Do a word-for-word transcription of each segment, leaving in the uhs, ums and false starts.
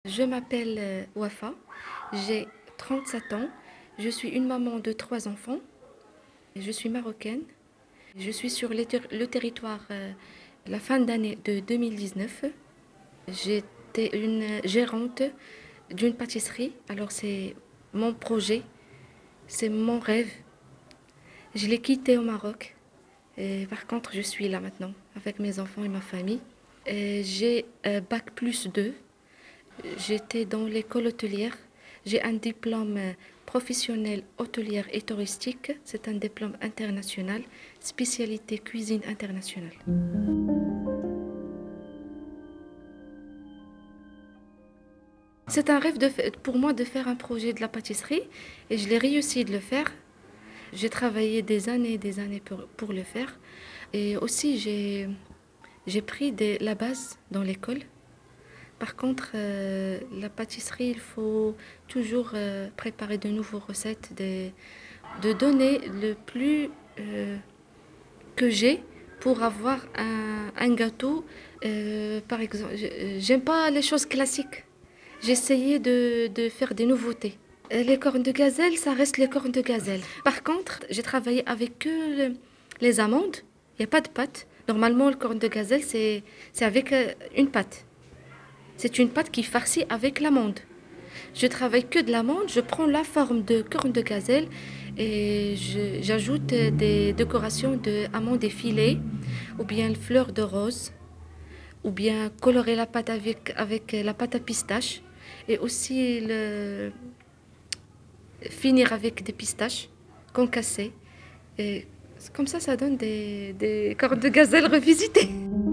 Je m'appelle euh, Wafa, j'ai trente-sept ans, je suis une maman de trois enfants, je suis marocaine, je suis sur le, ter- le territoire euh, la fin d'année de deux mille dix-neuf. J'étais une gérante d'une pâtisserie, alors c'est mon projet, c'est mon rêve. Je l'ai quitté au Maroc, et par contre je suis là maintenant avec mes enfants et ma famille. Et j'ai euh, bac plus deux. J'étais dans l'école hôtelière. J'ai un diplôme euh, professionnel hôtelière et touristique. C'est un diplôme international, spécialité cuisine internationale. C'est un rêve de, pour moi de faire un projet de la pâtisserie et je l'ai réussi de le faire. J'ai travaillé des années et des années pour, pour le faire. Et aussi, j'ai, j'ai pris des- la base dans l'école. Par contre, euh, la pâtisserie, il faut toujours euh, préparer de nouvelles recettes, des, de donner le plus euh, que j'ai pour avoir un, un gâteau. Euh, par exemple, je- j'aime pas les choses classiques. J'essayais de, de faire des nouveautés. Euh, Les cornes de gazelle, ça reste les cornes de gazelle. Par contre, j'ai travaillé avec que le- les amandes. Il n'y a pas de pâte. Normalement, le corne de gazelle, c'est c'est avec euh, une pâte. C'est une pâte qui farcit avec l'amande. Je travaille que de l'amande, je prends la forme de corne de gazelle et je- j'ajoute des décorations d'amandes effilées ou bien fleurs de rose ou bien colorer la pâte avec, avec la pâte à pistache et aussi le, finir avec des pistaches concassées. Et comme ça, ça donne des, des cornes de gazelle revisitées.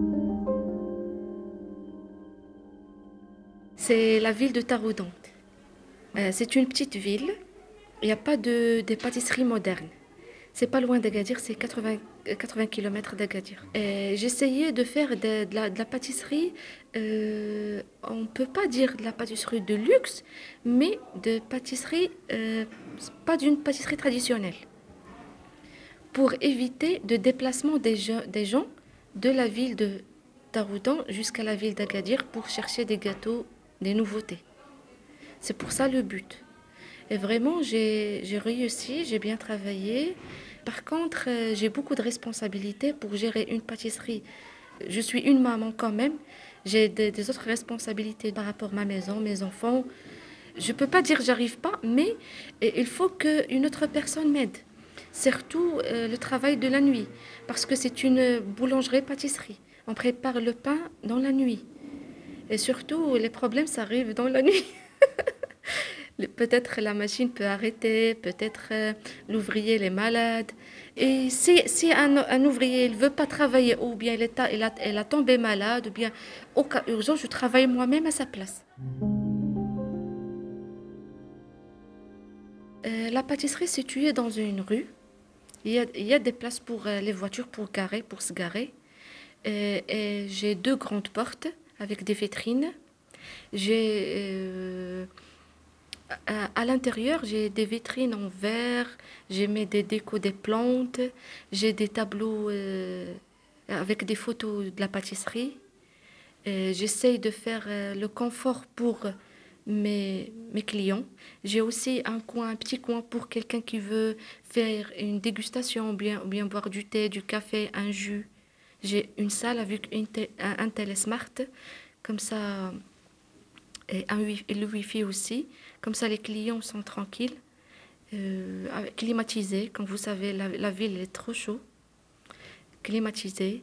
C'est la ville de Taroudant. Euh, c'est une petite ville. Il n'y a pas de, de pâtisserie moderne. C'est pas loin d'Agadir, c'est quatre-vingts, euh, quatre-vingts kilomètres d'Agadir. Et J'essayais de faire de, de la, de la pâtisserie, euh, on ne peut pas dire de la pâtisserie de luxe, mais de pâtisserie, euh, pas d'une pâtisserie traditionnelle, pour éviter de déplacement des, gens- des gens de la ville de Taroudan jusqu'à la ville d'Agadir pour chercher des gâteaux, des nouveautés. C'est pour ça le but. Et vraiment, j'ai j'ai réussi, j'ai bien travaillé. Par contre, euh, j'ai beaucoup de responsabilités pour gérer une pâtisserie. Je suis une maman quand même. J'ai des, des autres responsabilités par rapport à ma maison, mes enfants. Je ne peux pas dire que j'arrive pas, mais euh, il faut qu'une autre personne m'aide. Surtout euh, le travail de la nuit, parce que c'est une boulangerie-pâtisserie. On prépare le pain dans la nuit. Et surtout, les problèmes, ça arrive dans la nuit. Peut-être la machine peut arrêter, peut-être euh, l'ouvrier est malade. Et si, si un, un ouvrier ne veut pas travailler, ou bien il, est, il, a, il a tombé malade, ou bien au cas urgent, je travaille moi-même à sa place. Euh, la pâtisserie est située dans une rue. Il y a, il y a des places pour euh, les voitures pour garer, pour se garer. Euh, et j'ai deux grandes portes avec des vitrines. J'ai euh, À, à l'intérieur, j'ai des vitrines en verre, j'ai mis des décos des plantes, j'ai des tableaux euh, avec des photos de la pâtisserie. Et j'essaye de faire euh, le confort pour mes, mes clients. J'ai aussi un coin, un petit coin pour quelqu'un qui veut faire une dégustation, ou bien, ou bien boire du thé, du café, un jus. J'ai une salle avec une té- un, un télésmart, comme ça, et, un wi- et le Wi-Fi aussi. Comme ça, les clients sont tranquilles, euh, avec- climatisés. Comme vous savez, la, la ville est trop chaude, climatisée.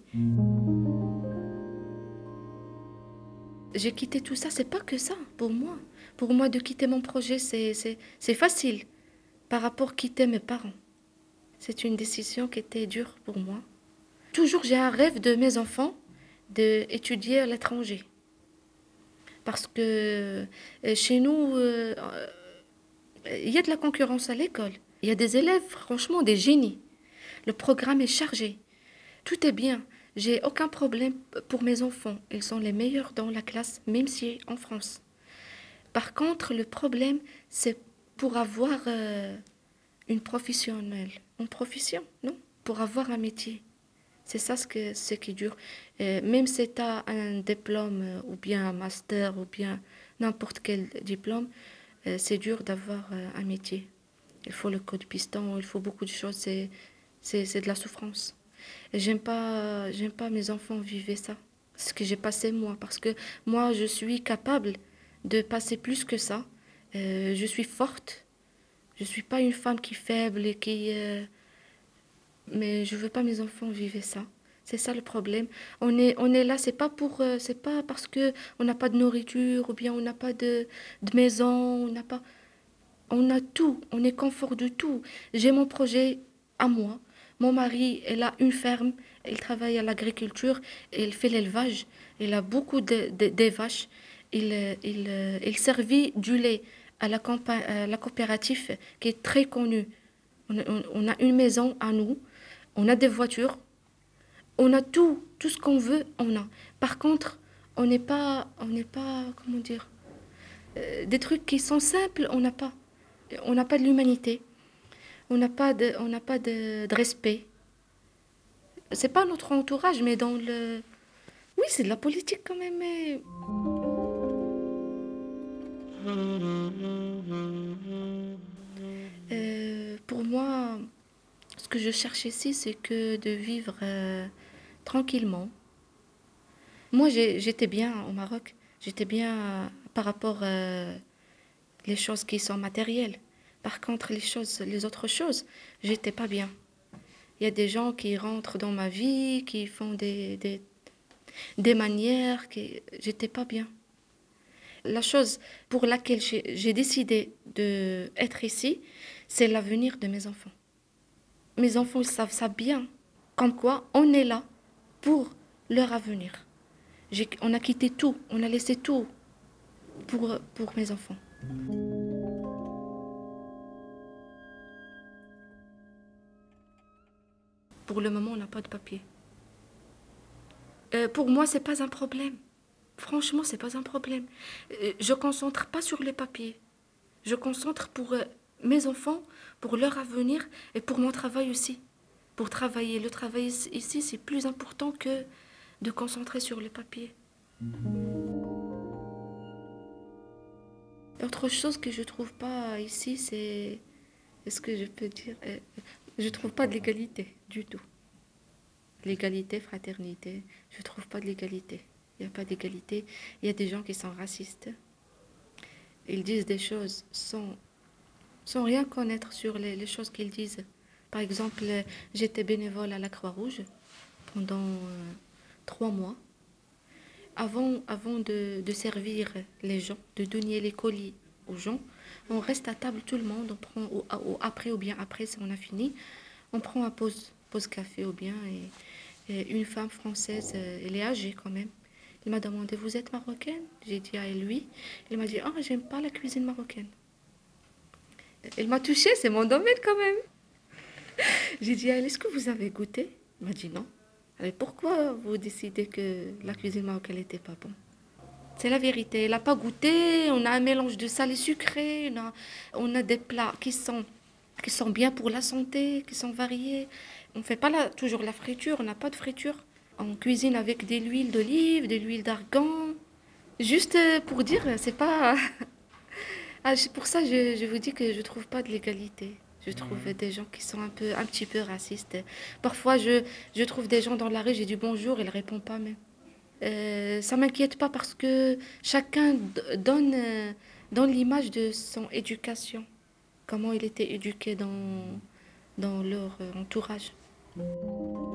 J'ai quitté tout ça, c'est pas que ça pour moi. Pour moi, de quitter mon projet, c'est, c'est, c'est facile par rapport à quitter mes parents. C'est une décision qui était dure pour moi. Toujours, j'ai un rêve de mes enfants d'étudier à l'étranger. Parce que euh, chez nous, euh, il y a de la concurrence à l'école. Il y a des élèves, franchement, des génies. Le programme est chargé. Tout est bien. J'ai aucun problème pour mes enfants. Ils sont les meilleurs dans la classe, même si en France. Par contre, le problème, c'est pour avoir euh, une professionnelle. Une profession, non? Pour avoir un métier. C'est ça ce, que, ce qui dure. Euh, même si tu as un diplôme euh, ou bien un master ou bien n'importe quel diplôme, euh, c'est dur d'avoir euh, un métier. Il faut le code piston, il faut beaucoup de choses, c'est, c'est, c'est de la souffrance. Et j'aime pas, j'aime pas mes enfants vivre ça, ce que j'ai passé moi, parce que moi, je suis capable de passer plus que ça. Euh, je suis forte, je suis pas une femme qui est faible et qui... euh, mais je veux pas mes enfants vivre ça. C'est ça le problème. On est, on est là, c'est pas pour, euh, c'est pas parce que on n'a pas de nourriture ou bien on n'a pas de, de maison, on n'a pas, on a tout, on est confort de tout. J'ai mon projet à moi. Mon mari, il a une ferme, il travaille à l'agriculture, il fait l'élevage, il a beaucoup de, de- de vaches. Il, euh, il, euh, il servit du lait à la, compa- à la coopérative qui est très connue. On, a on- on a une maison à nous, on a des voitures, on a tout, tout ce qu'on veut, on a. Par contre, on n'est pas, on n'est pas, comment dire, euh, des trucs qui sont simples, on n'a pas. On n'a pas de l'humanité, on n'a pas de, on n'a pas de, de respect. C'est pas notre entourage, mais dans le... Oui, c'est de la politique quand même, mais... Euh, pour moi, ce que je cherche ici, c'est que de vivre euh, tranquillement. Moi, j'ai- j'étais bien au Maroc. J'étais bien euh, par rapport euh, les choses qui sont matérielles. Par contre, les choses, les autres choses, j'étais pas bien. Il y a des gens qui rentrent dans ma vie, qui font des, des, des manières, qui... j'étais pas bien. La chose pour laquelle j'ai j'ai décidé d'être ici, c'est l'avenir de mes enfants. Mes enfants, ils savent ça bien. Comme quoi, on est là pour leur avenir. J'ai- on a quitté tout, on a laissé tout pour, pour mes enfants. Pour le moment, on n'a pas de papier. Euh, pour moi, c'est pas un problème. Franchement, c'est pas un problème. Euh, je concentre pas sur les papiers. Je concentre pour euh, mes enfants, pour leur avenir et pour mon travail aussi. Pour travailler. Le travail ici, c'est plus important que de concentrer sur les papiers. Autre chose que je trouve pas ici, c'est... Est-ce que je peux dire euh, je trouve pas de l'égalité du tout. L'égalité, fraternité, je trouve pas de l'égalité. Il n'y a pas d'égalité. Il y a des gens qui sont racistes. Ils disent des choses sans, sans rien connaître sur les, les choses qu'ils disent. Par exemple, euh, j'étais bénévole à la Croix-Rouge pendant euh, trois mois. Avant, avant de, de servir les gens, de donner les colis aux gens, on reste à table tout le monde, on prend au, au- après ou bien après, si on a fini, on prend un pause, pause café ou bien. Et, et une femme française, euh, elle est âgée quand même. Elle m'a demandé, vous êtes marocaine? J'ai dit à elle, oui. Elle m'a dit, ah, j'aime pas la cuisine marocaine. Elle m'a touchée, c'est mon domaine quand même. J'ai dit à elle, est-ce que vous avez goûté? Elle m'a dit non. Et pourquoi vous décidez que la cuisine marocaine n'était pas bonne? C'est la vérité. Elle n'a pas goûté. On a un mélange de salé sucré. On a, on a des plats qui sont, qui sont bien pour la santé, qui sont variés. On ne fait pas la- toujours la friture. On n'a pas de friture. On cuisine avec de l'huile d'olive, de l'huile d'argan. Juste euh, pour dire, c'est pas. Ah, c'est pour ça que je, je vous dis que je trouve pas de l'égalité. Je trouve des gens qui sont un peu, un petit peu racistes. Parfois, je, je trouve des gens dans la rue, j'ai dit bonjour, ils répondent pas même. Euh, ça m'inquiète pas parce que chacun d- donne, euh, donne l'image de son éducation, comment il était éduqué dans, dans leur euh, entourage.